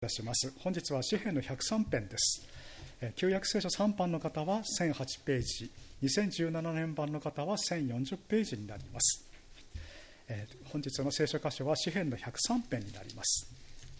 いたします。本日は詩編の103編です。旧約聖書3版の方は1008ページ、2017年版の方は1040ページになります。本日の聖書箇所は詩編の103編になります。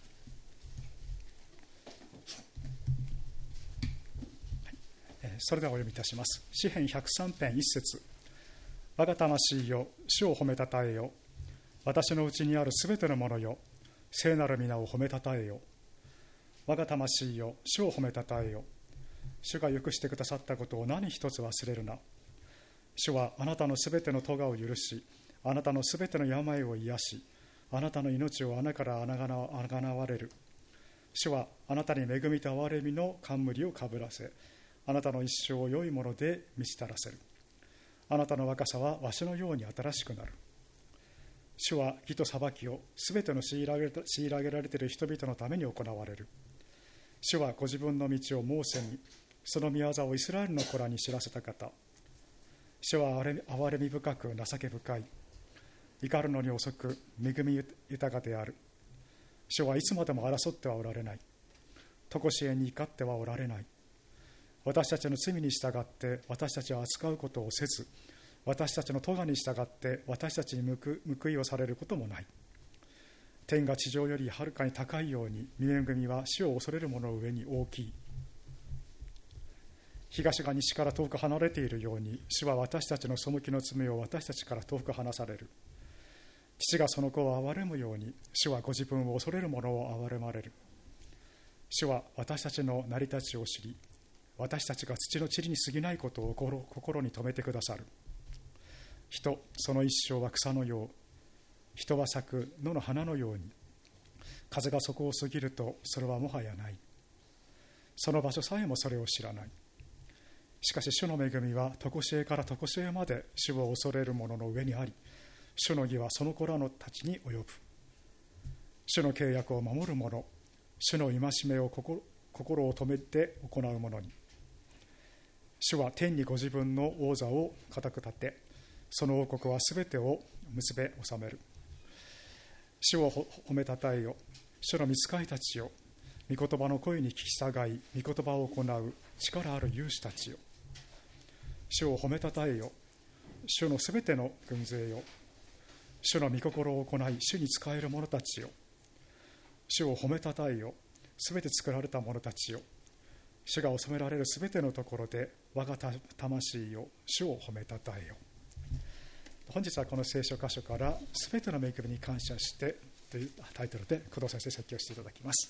それではお読みいたします。詩編103編1節。我が魂よ、主を褒めたたえよ。私のうちにあるすべてのものよ、聖なる皆を褒めたたえよ。我が魂よ、主を褒めたたえよ。主が許してくださったことを何一つ忘れるな。主はあなたのすべての咎を許し、あなたのすべての病を癒し、あなたの命を穴からあがなわれる。主はあなたに恵みと憐れみの冠をかぶらせ、あなたの一生を良いもので満ちたらせる。あなたの若さはわしのように新しくなる。主は義と裁きをすべての虐げられている人々のために行われる。主はご自分の道をモーセに、その御業をイスラエルの子らに知らせた方。主は憐れみ深く情け深い。怒るのに遅く恵み豊かである。主はいつまでも争ってはおられない。常しえに怒ってはおられない。私たちの罪に従って私たちを扱うことをせず、私たちの咎に従って私たちに報いをされることもない。天が地上よりはるかに高いように、御恵みは主を恐れる者の上に大きい。東が西から遠く離れているように、主は私たちの背きの罪を私たちから遠く離される。父がその子を憐れむように、主はご自分を恐れる者を憐れまれる。主は私たちの成り立ちを知り、私たちが土の塵に過ぎないことを心に留めてくださる。人、その一生は草のよう。人は咲く野の花のように。風がそこを過ぎるとそれはもはやない。その場所さえもそれを知らない。しかし主の恵みは常しえから常しえまで主を恐れる者の上にあり、主の義はその子らのたちに及ぶ。主の契約を守る者、主の戒めを心を止めて行う者に。主は天にご自分の王座を固く立て、その王国はすべてを結べ治める。主を褒めたたえよ。主の御使いたちよ。御言葉の声に聞き従い、御言葉を行う力ある勇士たちよ。主を褒めたたえよ。主のすべての軍勢よ。主の御心を行い、主に仕える者たちよ。主を褒めたたえよ。すべて作られた者たちよ。主が治められるすべてのところで、我が魂よ、主を褒めたたえよ。本日はこの聖書箇所からすべての恵みに感謝してというタイトルで工藤先生説教していただきます。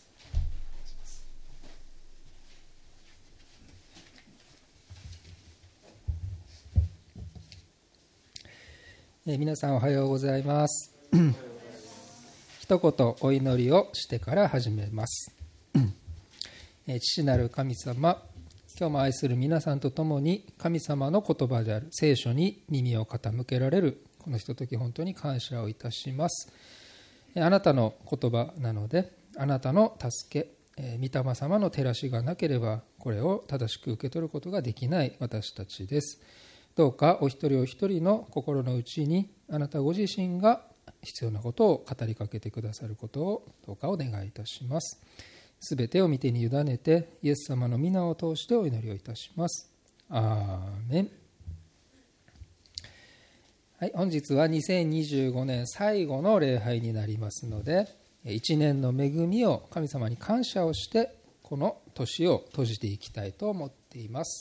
皆さんおはようございます。一言お祈りをしてから始めます。父なる神様、今日も愛する皆さんと共に神様の言葉である聖書に耳を傾けられるこのひととき、本当に感謝をいたします。あなたの言葉なので、あなたの助け、御霊様の照らしがなければこれを正しく受け取ることができない私たちです。どうかお一人お一人の心の内にあなたご自身が必要なことを語りかけてくださることをどうかお願いいたします。すべてを御手に委ねてイエス様の皆を通してお祈りをいたします。アーメン。はい、本日は2025年最後の礼拝になりますので、一年の恵みを神様に感謝をしてこの年を閉じていきたいと思っています。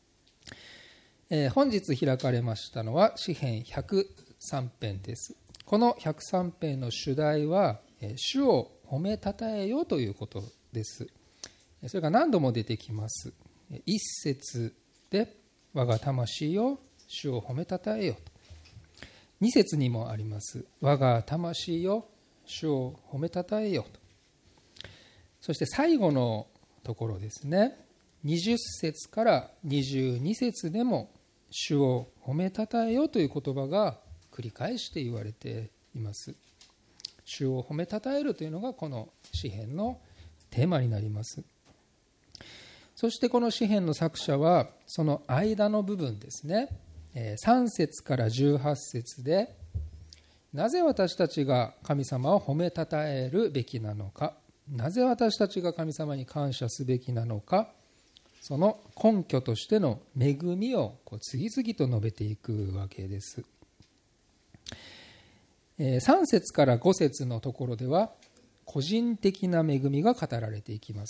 本日開かれましたのは詩編103編です。この103編の主題は主を褒めたたえよということです。それが何度も出てきます。一節で我が魂よ主を褒めたたえよと。二節にもあります。我が魂よ主を褒めたたえよと。そして最後のところですね。20節から22節でも主を褒めたたえよという言葉が繰り返して言われています。主を褒めたたえるというのがこの詩編のテーマになります。そしてこの詩編の作者はその間の部分ですね、3節から18節で、なぜ私たちが神様を褒めたたえるべきなのかなぜ私たちが神様に感謝すべきなのか、その根拠としての恵みを次々と述べていくわけです。3節から5節のところでは個人的な恵みが語られていきます。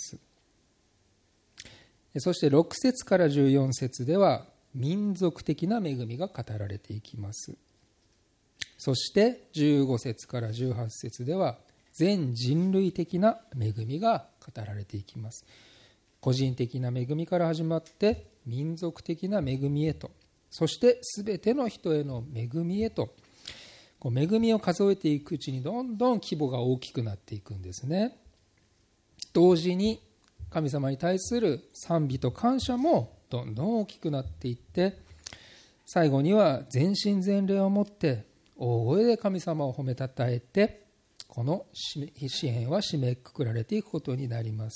そして6節から14節では民族的な恵みが語られていきます。そして15節から18節では全人類的な恵みが語られていきます。個人的な恵みから始まって民族的な恵みへと、そしてすべての人への恵みへと、恵みを数えていくうちにどんどん規模が大きくなっていくんですね。同時に神様に対する賛美と感謝もどんどん大きくなっていって、最後には全身全霊をもって大声で神様を褒めたたえて、この詩篇は締めくくられていくことになります。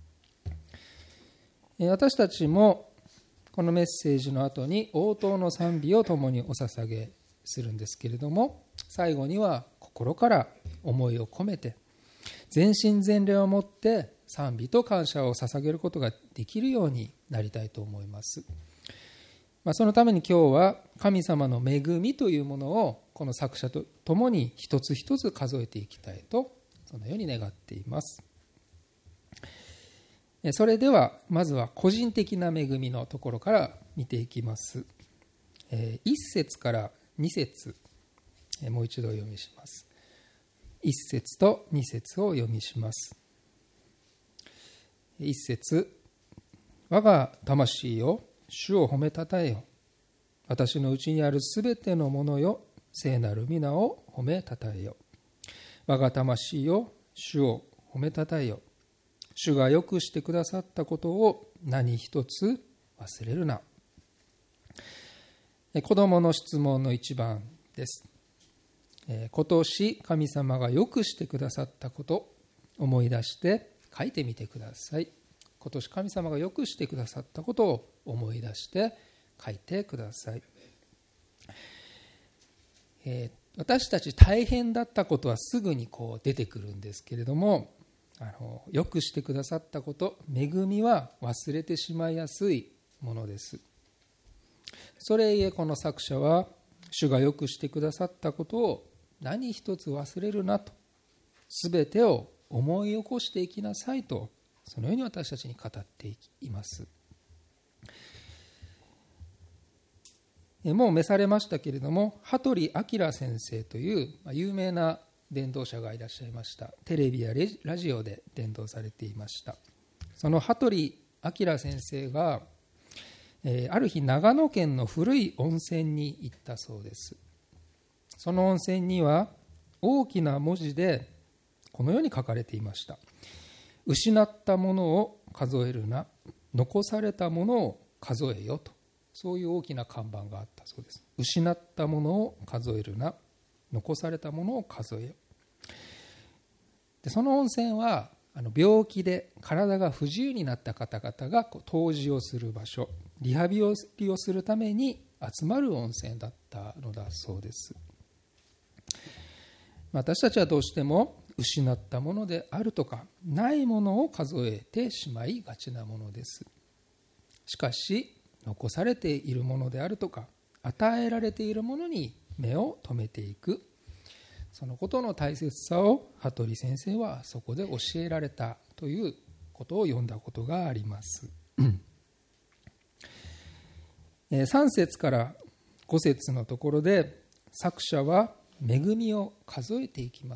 私たちもこのメッセージの後に応答の賛美を共にお捧げするんですけれども、最後には心から思いを込めて全身全霊をもって賛美と感謝を捧げることができるようになりたいと思います。そのために今日は神様の恵みというものをこの作者と共に一つ一つ数えていきたいと、そのように願っています。それではまずは個人的な恵みのところから見ていきます。1節から2節、もう一度お読みします。1節と2節をお読みします。1節、我が魂よ、主を褒めたたえよ。私のうちにあるすべてのものよ、聖なる皆を褒めたたえよ。我が魂よ、主を褒めたたえよ。主がよくしてくださったことを何一つ忘れるな。子供の質問の1番です。今年神様がよくしてくださったことを思い出して書いてみてください。今年神様がよくしてくださったことを思い出して書いてください。私たち大変だったことはすぐに出てくるんですけれども、よくしてくださったこと、恵みは忘れてしまいやすいものです。それゆえこの作者は、主がよくしてくださったことを何一つ忘れるなと、すべてを思い起こしていきなさいと、そのように私たちに語っています。もう召されましたけれども、羽鳥明先生という有名な伝道者がいらっしゃいました。テレビやラジオで伝道されていました。その羽鳥明先生がある日長野県の古い温泉に行ったそうです。その温泉には大きな文字でこのように書かれていました。失ったものを数えるな、残されたものを数えよと、そういう大きな看板があったそうです。失ったものを数えるな、残されたものを数えよ。でその温泉は病気で体が不自由になった方々が湯治をする場所、リハビリをするために集まる温泉だったのだそうです。私たちはどうしても失ったものであるとかないものを数えてしまいがちなものです。しかし残されているものであるとか与えられているものに目を留めていく、そのことの大切さを羽鳥先生はそこで教えられたということを読んだことがあります。3節から5節のところで作者は恵みを数えていきます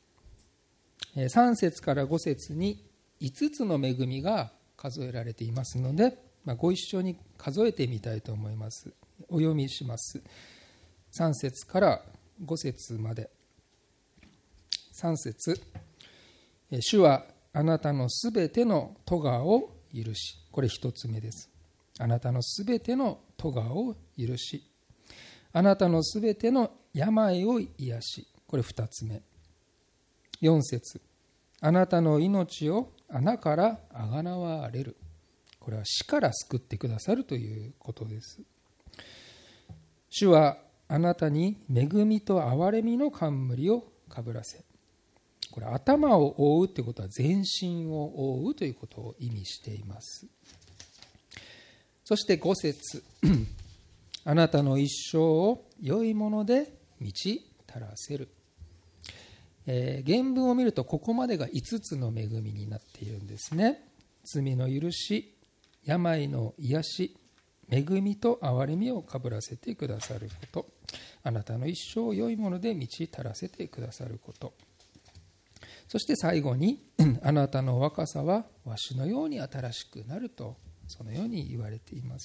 。3節から5節に5つの恵みが数えられていますので、ご一緒に数えてみたいと思います。お読みします。3節から5節まで。3節、主はあなたのすべての咎を許し、これ1つ目です。あなたのすべての咎を許し、あなたのすべての病を癒し、これ2つ目。4節、あなたの命を穴からあがなわれる、これは死から救ってくださるということです。主はあなたに恵みと憐れみの冠をかぶらせ、 これ頭を覆うということは全身を覆うということを意味しています。そして5節あなたの一生を良いもので満ち足らせる。原文を見るとここまでが5つの恵みになっているんですね。罪の許し、病の癒し、恵みと憐れみをかぶらせてくださること、あなたの一生を良いもので満ち足らせてくださること、そして最後にあなたの若さはわしのように新しくなると、そのように言われています。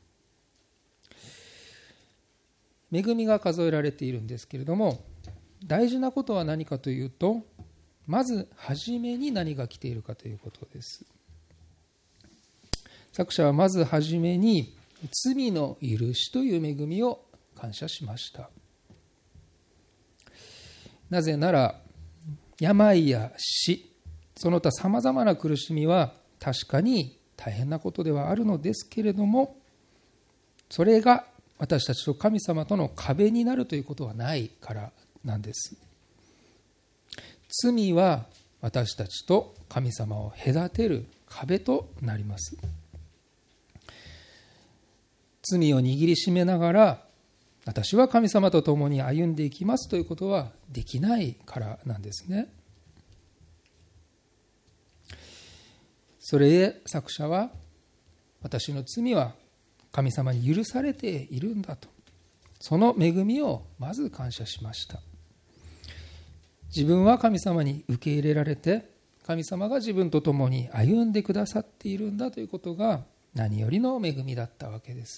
恵みが数えられているんですけれども、大事なことは何かというと、まず初めに何が来ているかということです。作者はまず初めに罪の許しという恵みを感謝しました。なぜなら病や死、その他さまざまな苦しみは確かに大変なことではあるのですけれども、それが私たちと神様との壁になるということはないからなんです。罪は私たちと神様を隔てる壁となります。罪を握りしめながら私は神様と共に歩んでいきますということはできないからなんですね。それで作者は、私の罪は神様に許されているんだと、その恵みをまず感謝しました。自分は神様に受け入れられて、神様が自分と共に歩んでくださっているんだということが何よりの恵みだったわけです。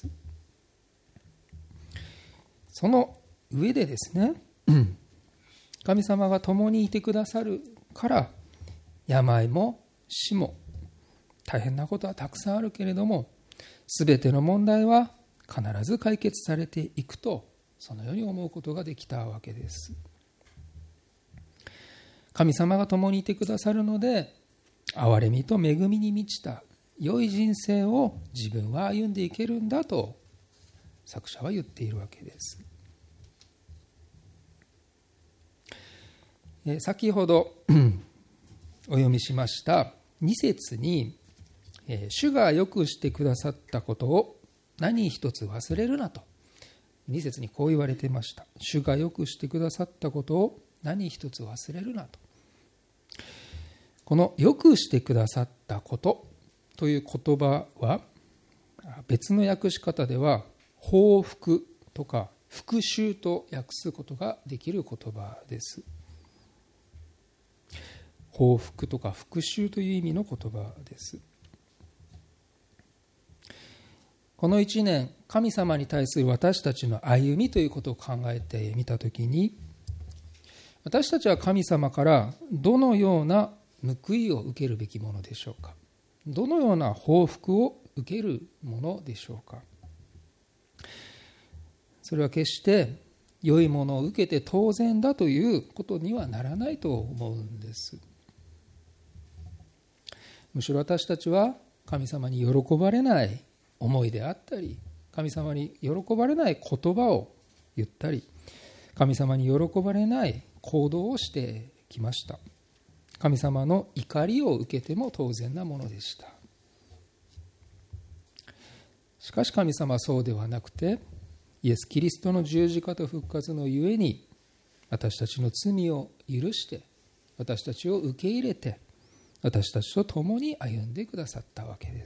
その上でですね、神様が共にいてくださるから、病も死も大変なことはたくさんあるけれども、すべての問題は必ず解決されていくと、そのように思うことができたわけです。神様が共にいてくださるので、憐れみと恵みに満ちた良い人生を自分は歩んでいけるんだと作者は言っているわけです。先ほどお読みしました2節に、主がよくしてくださったことを何一つ忘れるなと、2節にこう言われていました。主がよくしてくださったことを何一つ忘れるなと。このよくしてくださったことという言葉は、別の訳し方では報復とか復讐と訳すことができる言葉です。報復とか復讐という意味の言葉です。この1年、神様に対する私たちの歩みということを考えてみたときに、私たちは神様からどのような報いを受けるべきものでしょうか。どのような報復を受けるものでしょうか。それは決して良いものを受けて当然だということにはならないと思うんです。むしろ私たちは神様に喜ばれない思いであったり、神様に喜ばれない言葉を言ったり、神様に喜ばれない行動をしてきました。神様の怒りを受けても当然なものでした。しかし神様はそうではなくて、イエス・キリストの十字架と復活のゆえに、私たちの罪を許して、私たちを受け入れて、私たちと共に歩んでくださったわけです。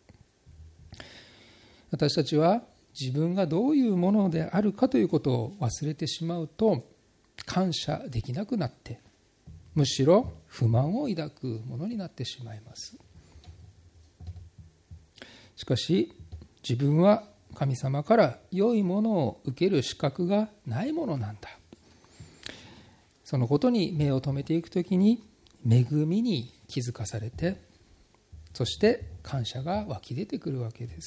私たちは自分がどういうものであるかということを忘れてしまうと、感謝できなくなって、むしろ不満を抱くものになってしまいます。しかし、自分は神様から良いものを受ける資格がないものなんだ。そのことに目を留めていくときに、恵みに気づかされて、そして感謝が湧き出てくるわけです。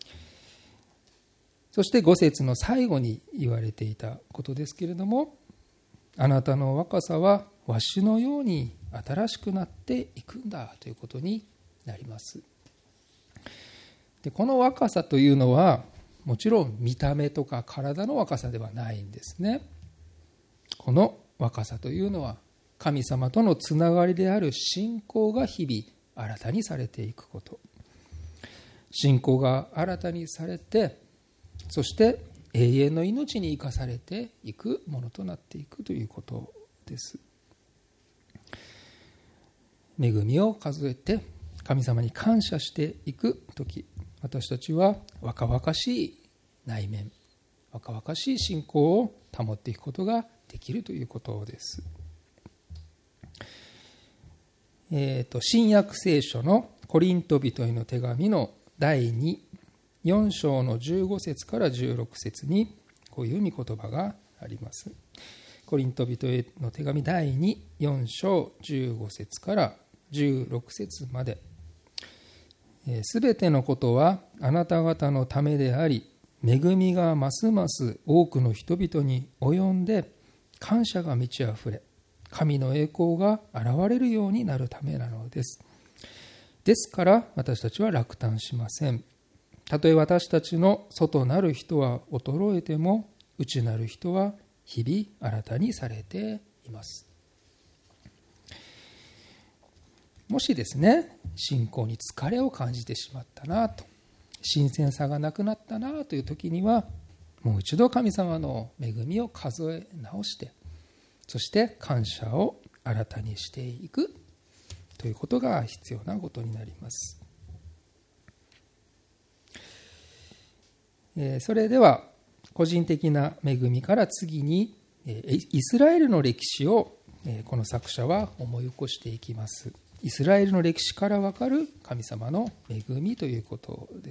そして5節の最後に言われていたことですけれども、あなたの若さはわしのように新しくなっていくんだということになります。で、この若さというのはもちろん見た目とか体の若さではないんですね。この若さというのは神様とのつながりである信仰が日々新たにされていくこと。信仰が新たにされて、そして永遠の命に生かされていくものとなっていくということです。恵みを数えて神様に感謝していくとき、私たちは若々しい内面、若々しい信仰を保っていくことができるということです。新約聖書のコリント人への手紙の第4章の15節から16節にこういう御言葉があります。コリント人への手紙第4章15節から16節まで。すべてのことはあなた方のためであり、恵みがますます多くの人々に及んで、感謝が満ち溢れ、神の栄光が現れるようになるためなのです。ですから私たちは落胆しません。たとえ私たちの外なる人は衰えても、内なる人は日々新たにされています。もしですね、信仰に疲れを感じてしまったなと、新鮮さがなくなったなという時には、もう一度神様の恵みを数え直して、そして感謝を新たにしていくということが必要なことになります。それでは個人的な恵みから次にイスラエルの歴史をこの作者は思い起こしていきます。イスラエルの歴史から分かる神様の恵みということです。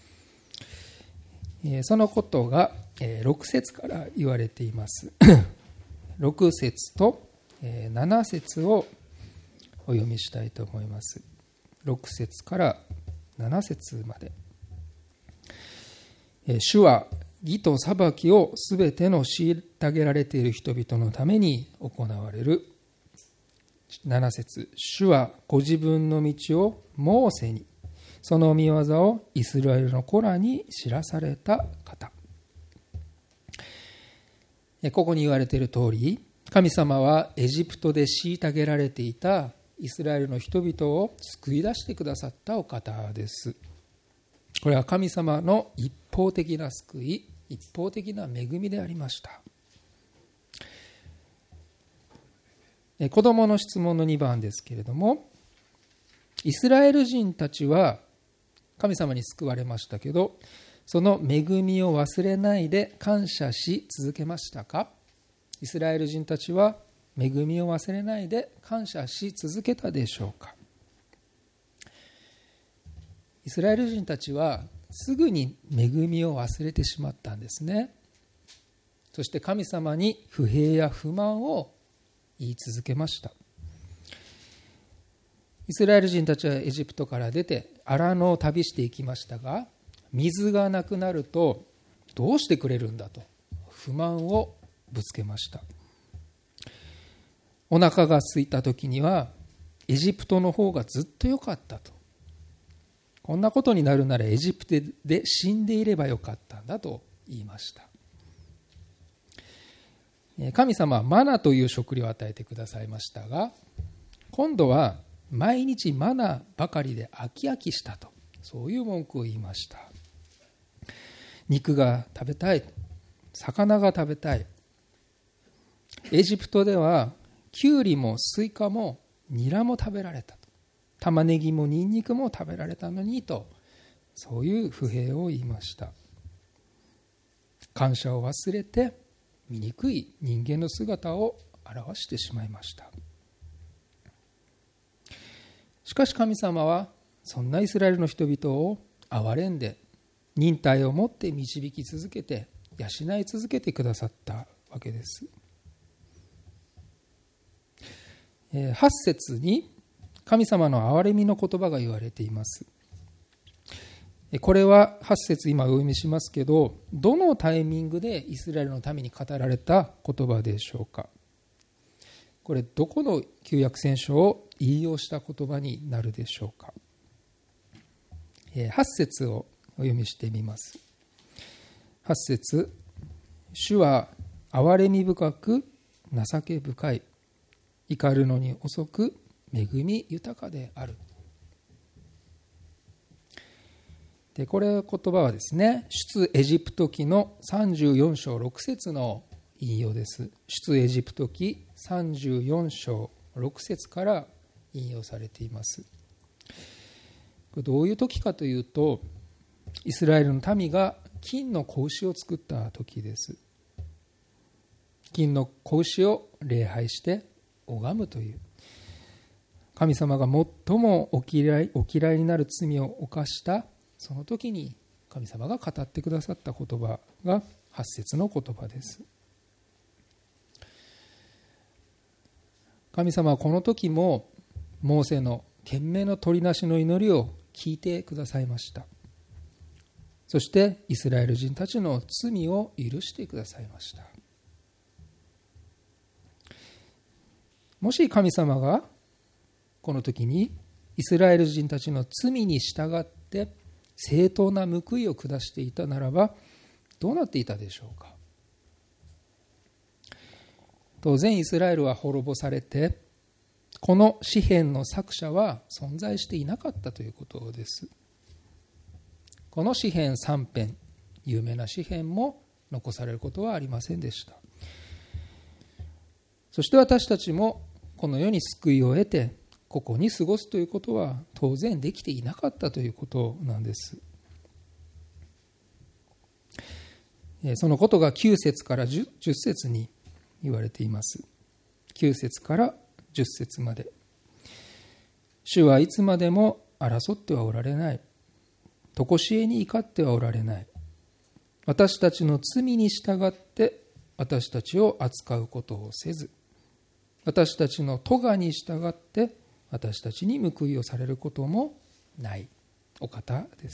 そのことが6節から言われています。6節と7節をお読みしたいと思います。6節から7節まで。主は義と裁きをすべての虐げられている人々のために行われる。7節、主はご自分の道をモーセに、その御業をイスラエルの子らに知らされた方。ここに言われている通り、神様はエジプトで虐げられていたイスラエルの人々を救い出してくださったお方です。これは神様の一方的な救い、一方的な恵みでありました。子どもの質問の2番ですけれども、イスラエル人たちは神様に救われましたけど、その恵みを忘れないで感謝し続けましたか？イスラエル人たちは恵みを忘れないで感謝し続けたでしょうか？イスラエル人たちはすぐに恵みを忘れてしまったんですね。そして神様に不平や不満を言い続けました。イスラエル人たちはエジプトから出て荒野を旅していきましたが、水がなくなるとどうしてくれるんだと不満をぶつけました。お腹が空いた時にはエジプトの方がずっと良かったと、こんなことになるならエジプトで死んでいればよかったんだと言いました。神様はマナという食料を与えてくださいましたが、今度は毎日マナばかりで飽き飽きしたと、そういう文句を言いました。肉が食べたい、魚が食べたい。エジプトではキュウリもスイカもニラも食べられたと、玉ねぎもニンニクも食べられたのにと、そういう不平を言いました。感謝を忘れて醜い人間の姿を表してしまいました。しかし神様はそんなイスラエルの人々を憐れんで忍耐を持って導き続けて養い続けてくださったわけです。8節に神様の憐れみの言葉が言われています。これは8節今お読みしますけど、どのタイミングでイスラエルのために語られた言葉でしょうか？これどこの旧約聖書を引用した言葉になるでしょうか？8節をお読みしてみます。8節、主は憐れみ深く情け深い、 怒るのに遅く恵み豊かである。でこれ言葉はですね、出エジプト記の34章6節の引用です。出エジプト記34章6節から引用されています。これどういう時かというと、イスラエルの民が金の子牛を作った時です。金の子牛を礼拝して拝むという、神様が最もお嫌いになる罪を犯したその時に神様が語ってくださった言葉が8節の言葉です。神様はこの時もモーセの懸命の取りなしの祈りを聞いてくださいました。そしてイスラエル人たちの罪を許してくださいました。もし神様がこの時にイスラエル人たちの罪に従って正当な報いを下していたならばどうなっていたでしょうか。当然イスラエルは滅ぼされて、この詩篇の作者は存在していなかったということです。この詩篇3編、有名な詩篇も残されることはありませんでした。そして私たちもこの世に救いを得てここに過ごすということは当然できていなかったということなんです。そのことが9節から10節に言われています。9節から10節まで。主はいつまでも争ってはおられない。常しえに怒ってはおられない。私たちの罪に従って私たちを扱うことをせず、私たちの咎に従って私たちに報いをされることもないお方です。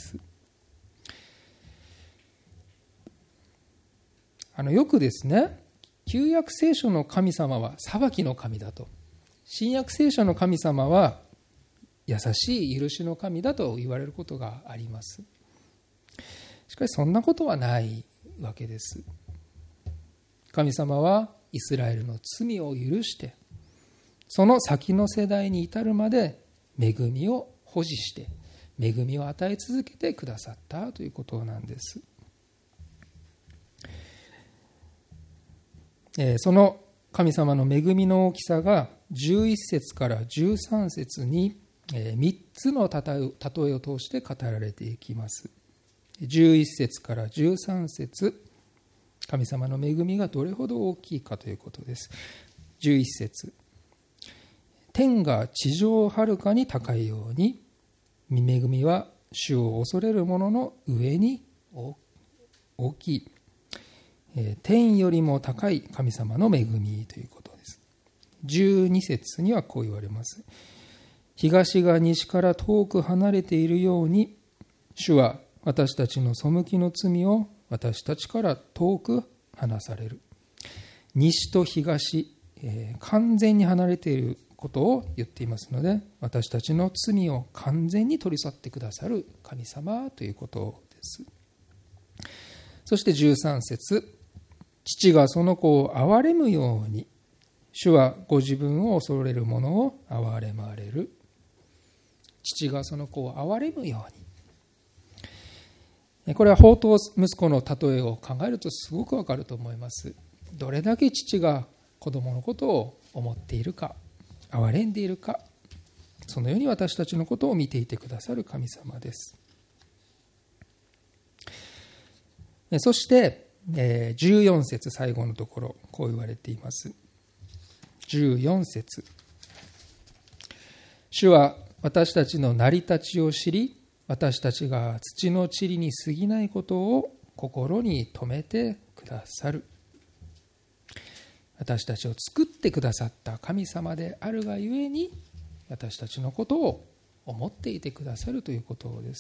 よくですね、旧約聖書の神様は裁きの神だと、新約聖書の神様は優しい許しの神だと言われることがあります。しかしそんなことはないわけです。神様はイスラエルの罪を許して、その先の世代に至るまで恵みを保持して恵みを与え続けてくださったということなんです。その神様の恵みの大きさが11節から13節に3つの例えを通して語られていきます。11節から13節、神様の恵みがどれほど大きいかということです。11節、天が地上をはるかに高いように、恵みは主を恐れる者の上に大きい。天よりも高い神様の恵みということです。12節にはこう言われます。東が西から遠く離れているように、主は私たちの背きの罪を私たちから遠く離される。西と東、完全に離れていることを言っていますので、私たちの罪を完全に取り去ってくださる神様ということです。そして13節、父がその子を憐れむように、主はご自分を恐れる者を憐れまれる。父がその子を憐れむように。これは放蕩息子の例えを考えるとすごくわかると思います。どれだけ父が子供のことを思っているか、憐れんでいるか、そのように私たちのことを見ていてくださる神様です。そして14節最後のところ、こう言われています。14節、主は私たちの成り立ちを知り、私たちが土の塵に過ぎないことを心に留めてくださる。私たちを作ってくださった神様であるがゆえに、私たちのことを思っていてくださるということです。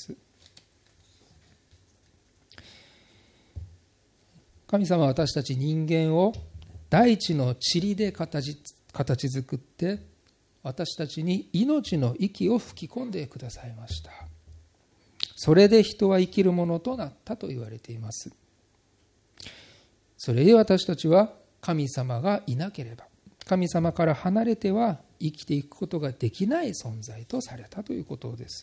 神様は私たち人間を大地の塵で形作って、私たちに命の息を吹き込んでくださいました。それで人は生きるものとなったと言われています。それゆえ私たちは神様がいなければ、 神様から離れては生きていくことができない存在とされたということです。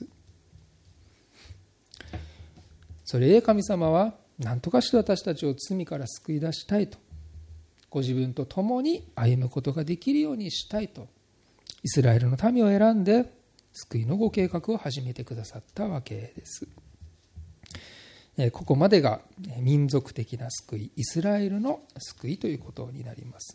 それゆえ神様は何とかして私たちを罪から救い出したいと、ご自分と共に歩むことができるようにしたいと、イスラエルの民を選んで救いのご計画を始めてくださったわけです。ここまでが民族的な救い、イスラエルの救いということになります。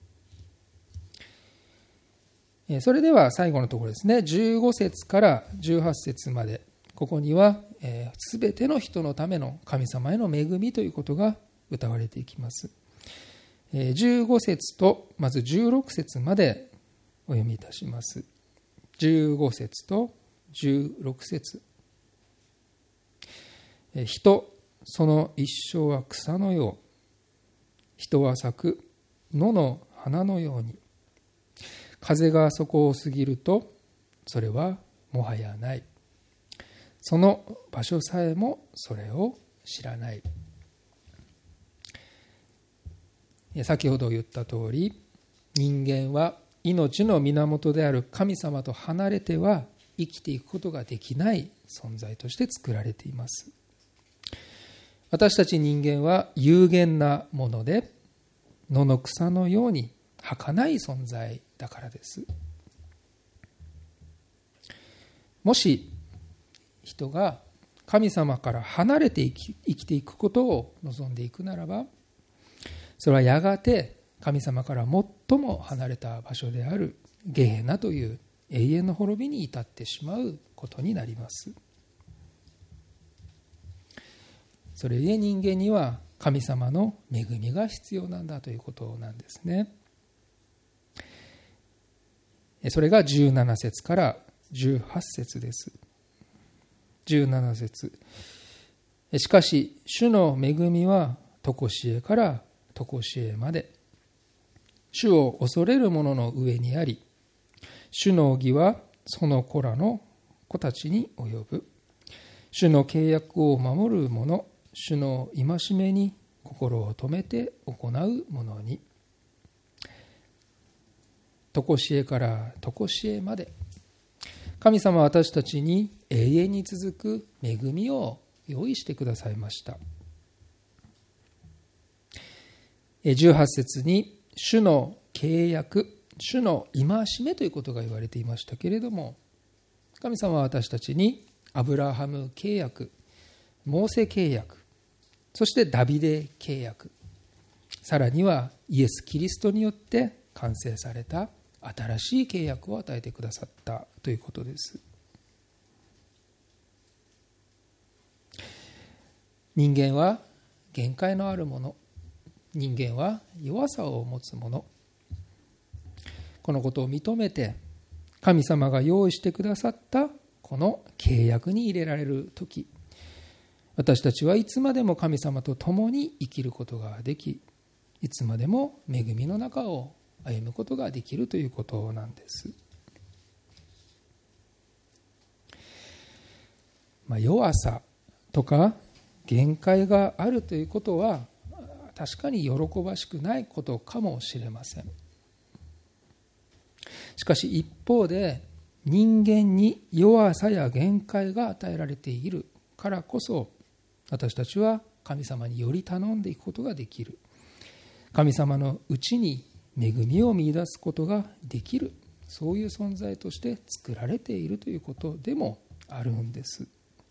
それでは最後のところですね、15節から18節まで、ここにはすべての人のための神様への恵みということが歌われていきます。15節とまず16節までお読みいたします。15節と16節。人、その一生は草のよう。人は咲く野の花のように。風がそこを過ぎると、それはもはやない。その場所さえもそれを知らない。先ほど言った通り、人間は命の源である神様と離れては生きていくことができない存在として作られています。私たち人間は有限なもので、野の草のように儚い存在だからです。もし人が神様から離れて生きていくことを望んでいくならば、それはやがて神様から最も離れた場所であるゲヘナという永遠の滅びに至ってしまうことになります。それゆえ人間には神様の恵みが必要なんだということなんですね。それが17節から18節です。17節。しかし主の恵みは常しえから常しえまで、主を恐れる者の上にあり、主の義はその子らの子たちに及ぶ。主の契約を守る者、主の戒めに心を留めて行う者に。常しえから常しえまで、神様は私たちに永遠に続く恵みを用意してくださいました。18節に主の契約、主の戒めということが言われていましたけれども、神様は私たちにアブラハム契約、モーセ契約、そしてダビデ契約、さらにはイエス・キリストによって完成された新しい契約を与えてくださったということです。人間は限界のあるもの、人間は弱さを持つもの、このことを認めて神様が用意してくださったこの契約に入れられるとき、私たちはいつまでも神様と共に生きることができ、いつまでも恵みの中を歩むことができるということなんです。弱さとか限界があるということは確かに喜ばしくないことかもしれません。しかし一方で、人間に弱さや限界が与えられているからこそ、私たちは神様により頼んでいくことができる。神様のうちに恵みを見出すことができる、そういう存在として作られているということでもあるんです。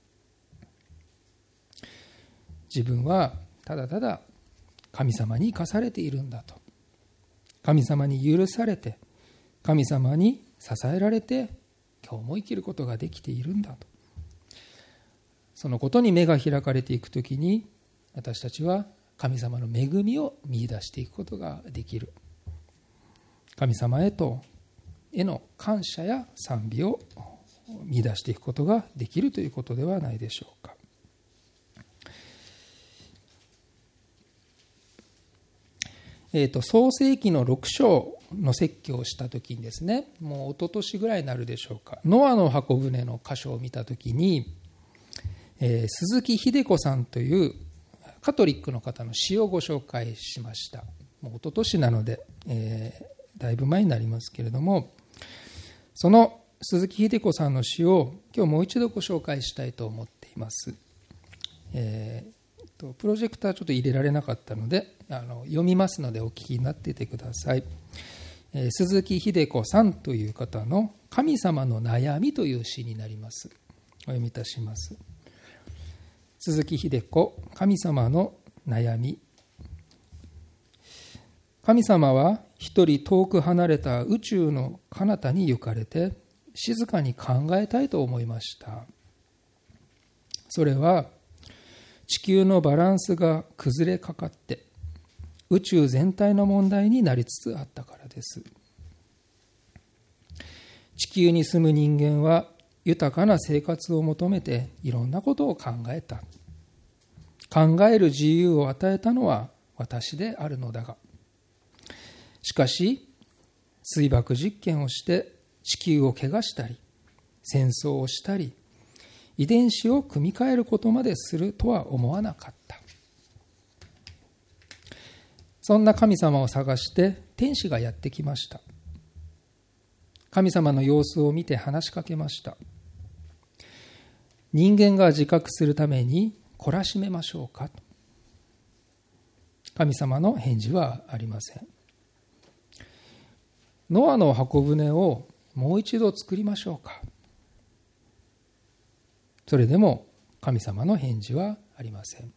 自分はただただ神様に生かされているんだと、神様に許されて、神様に支えられて今日も生きることができているんだと、そのことに目が開かれていくときに、私たちは神様の恵みを見出していくことができる。神様への感謝や賛美を見出していくことができるということではないでしょうか。創世記の6章の説教をしたときにですね、もう一昨年ぐらいになるでしょうか、ノアの箱舟の箇所を見たときに、鈴木秀子さんというカトリックの方の詩をご紹介しました。もう一昨年なので、 だいぶ前になりますけれども、その鈴木秀子さんの詩を今日もう一度ご紹介したいと思っています。プロジェクターちょっと入れられなかったので読みますのでお聞きになっていてください。鈴木秀子さんという方の神様の悩みという詩になります。お読みいたします。鈴木秀子、神様の悩み。神様は一人遠く離れた宇宙の彼方に行かれて静かに考えたいと思いました。それは地球のバランスが崩れかかって宇宙全体の問題になりつつあったからです。地球に住む人間は豊かな生活を求めていろんなことを考えた。考える自由を与えたのは私であるのだが、しかし水爆実験をして地球を汚したり、戦争をしたり、遺伝子を組み換えることまでするとは思わなかった。そんな神様を探して天使がやってきました。神様の様子を見て話しかけました。人間が自覚するために懲らしめましょうか。神様の返事はありません。ノアの箱舟をもう一度作りましょうか。それでも神様の返事はありません。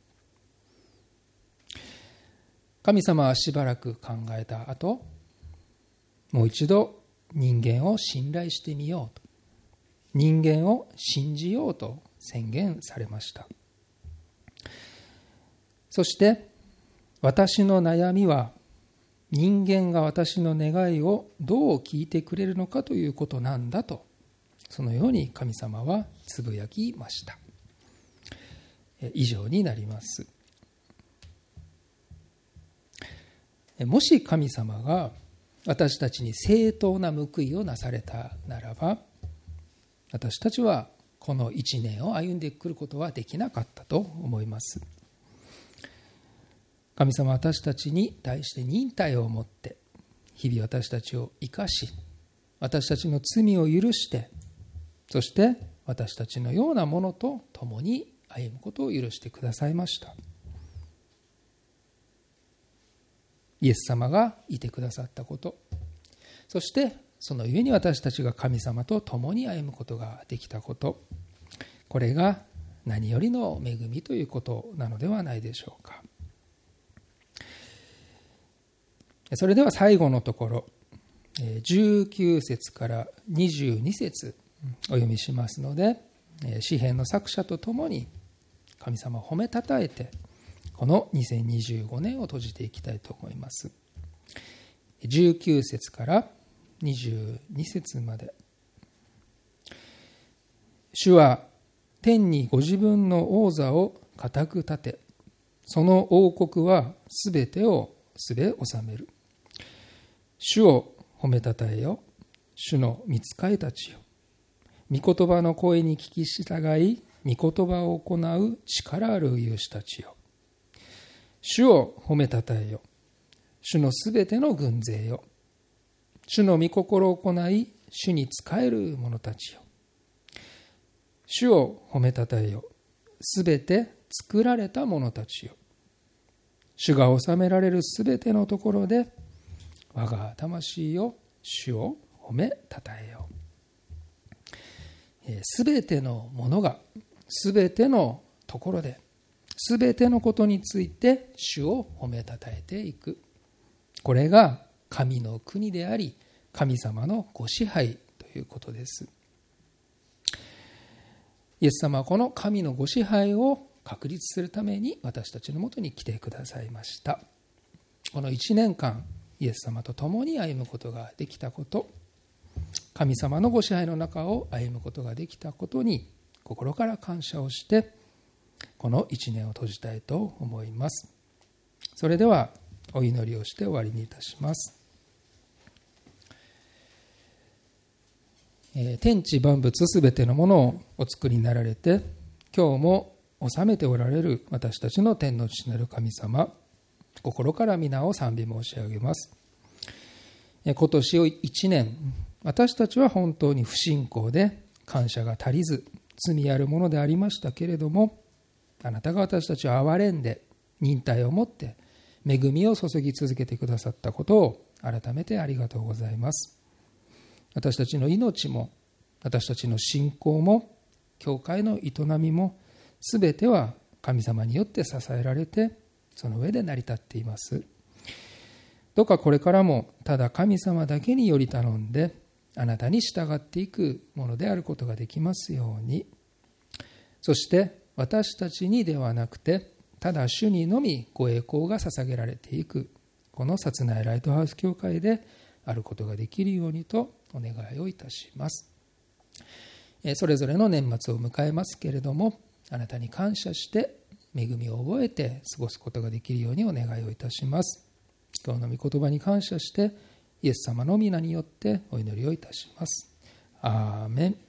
神様はしばらく考えた後、もう一度人間を信頼してみようと、人間を信じようと宣言されました。そして私の悩みは人間が私の願いをどう聞いてくれるのかということなんだと、そのように神様はつぶやきました。以上になります。もし神様が私たちに正当な報いをなされたならば、私たちはこの一年を歩んでくることはできなかったと思います。神様は私たちに対して忍耐を持って日々私たちを生かし、私たちの罪を許して、そして私たちのようなものと共に歩むことを許してくださいました。イエス様がいてくださったこと、そしてそのゆえに私たちが神様と共に歩むことができたこと、これが何よりの恵みということなのではないでしょうか。それでは最後のところ、19節から22節お読みしますので、詩編の作者と共に神様を褒めたたえて、この2025年を閉じていきたいと思います。19節から22節まで。主は天にご自分の王座を固く立て、その王国はすべてをすべ治める。主を褒めたたえよ。主の御使いたちよ。御言葉の声に聞き従い、御言葉を行う力ある勇士たちよ。主を褒めたたえよ。主のすべての軍勢よ。主の御心を行い、主に仕える者たちよ。主を褒めたたえよ。すべて作られた者たちよ。主が治められるすべてのところで、我が魂よ、主を褒めたたえよ。すべてのものが、すべてのところで、すべてのことについて主を褒めたたえていく。これが神の国であり、神様のご支配ということです。イエス様はこの神のご支配を確立するために私たちのもとに来てくださいました。この1年間、イエス様と共に歩むことができたこと、神様のご支配の中を歩むことができたことに心から感謝をして、この1年を閉じたいと思います。それではお祈りをして終わりにいたします。天地万物すべてのものをお作りになられて、今日も治めておられる私たちの天の父なる神様、心から皆を賛美申し上げます。 今年を1年、私たちは本当に不信仰で感謝が足りず罪あるものでありましたけれども、あなたが私たちを憐れんで忍耐をもって恵みを注ぎ続けてくださったことを改めてありがとうございます。私たちの命も私たちの信仰も教会の営みもすべては神様によって支えられて、その上で成り立っています。どうかこれからもただ神様だけにより頼んであなたに従っていくものであることができますように。そして私たちにではなくてただ主にのみご栄光が捧げられていくこの薩内ライトハウス教会であることができるようにとお願いをいたします。それぞれの年末を迎えますけれども、あなたに感謝して恵みを覚えて過ごすことができるようにお願いをいたします。今日の御言葉に感謝してイエス様の皆によってお祈りをいたします。アーメン。